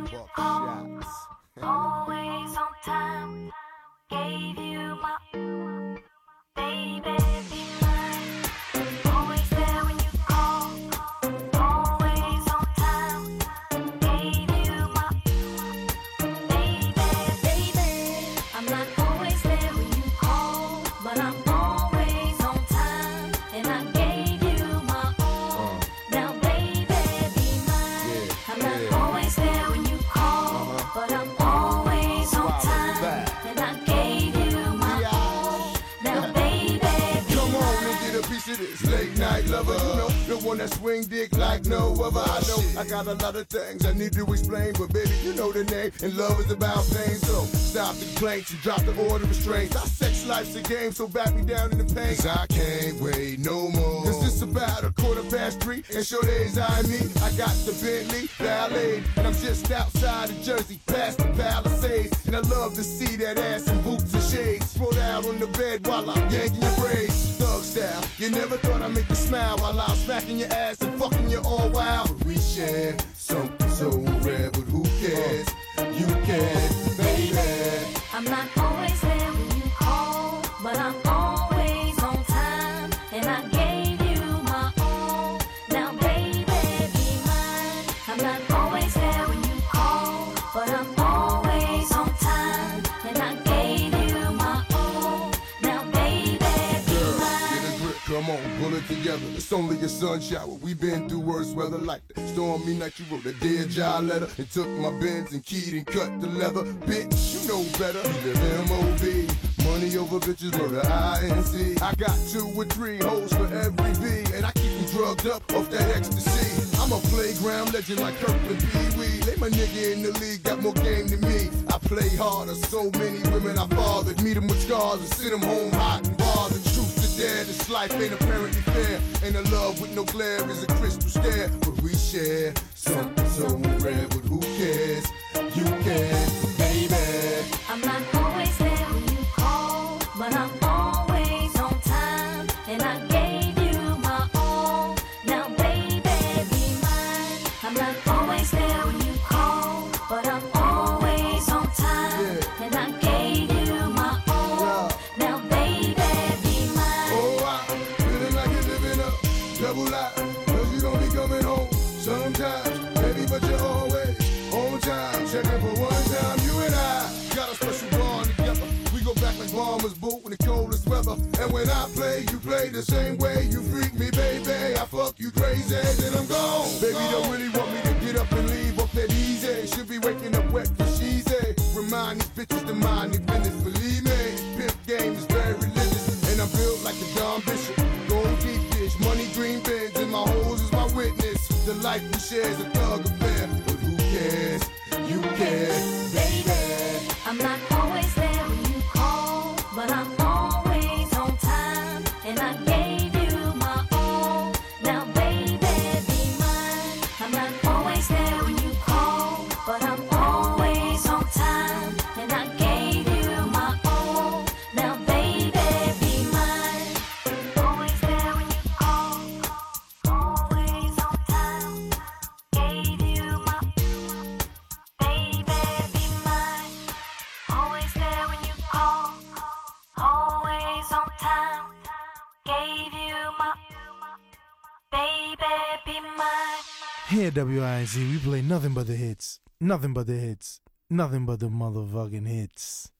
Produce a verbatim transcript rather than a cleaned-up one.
you called, always on time. Gave you my baby, be mine. Always there when you call, always on time. Gave you my baby, baby. I'm not always there when you call, but I'm always on time, and I gave you my all. Uh, now, baby, be mine. Yeah, I'm not yeah. always there when you call, uh-huh. but I'm always on time, and I gave you my all. Now, baby, be Come on mine. and get a piece of this late night lover. You know, the one that swing dick like no other. I know I got a lot of things I need to explain, but baby, you know the name, and love is about pain. So stop the complaints and drop the order of restraints. Our sex life's a game, so back me down in the pain. Cause I can't wait no more. Cause it's about a quarter past three, and sure days I me. I got the Bentley Ballet, and I'm just outside of Jersey, past the Palisades. And I love to see that ass in boots and shades. Spread out on the bed while I'm yanking your braids. Thug style, you never thought I'd make you smile while I'm smacking your ass and fucking you all wild. But we share something so rare, but who cares? You can, baby. I'm not always there when you call, but I'm always on time, and I gave you my all. Now, baby, be mine. I'm not always there when you call, but I'm always on time, and I gave you my all. Now, baby, be Girl, mine. get a grip, come on, pull it together. It's only a sun shower. We've been through worse weather like that. Stormy night, you wrote a dear job letter and took my Benz and keyed and cut the leather. Bitch, you know better. You live M O B. Money over bitches, murder I N C. I got two or three hoes for every V, and I keep them drugged up off that ecstasy. I'm a playground legend like Kirkland Pee Wee. They my nigga in the league, got more game than me. I play harder, so many women I fathered. Meet them with scars and send them home hot and bothered. Truth to dare, this life ain't apparently fair. Ain't a love with no glare is a crystal stare. But we share something so rare, but who cares? You can, baby. I'm not always there when you call, but I'm always on time, and I gave you my all. Now, baby, be mine. I'm not always there when you call, but I'm always on time, Yeah. and I gave you my all. Now, baby, be mine. Oh, I'm feeling like you're living up, double life. Cause you don't be coming home sometimes, baby, but you're always on time. Checking for one time, you and I got a special bond together. We go back like bombers boot in the coldest weather. And when I play, you play the same way. You freak me, baby, I fuck you crazy, then I'm gone. Baby, don't really want me to get up and leave up that easy. Should be waking up wet for she's a. Remind these bitches to mind their business, believe me. Pimp game is very religious, and I'm built like a Don Bishop. Gold deep dish, money green bins, and my hoes is my witness. The life we share is a thug affair, but who cares? You care, baby. I'm not always there when you call, but I'm always on time, and I gave you my all. Now, baby, be mine. I'm not always there when you call, but I'm always on time, and I gave you my all. Now, baby, be mine. Always there when you call, always on time. Gave you my baby, be mine. Always there when you call, always on time. Gave you my baby, be mine. Here at W I Z, we play nothing but the hits. Nothing but the hits. Nothing but the motherfucking hits.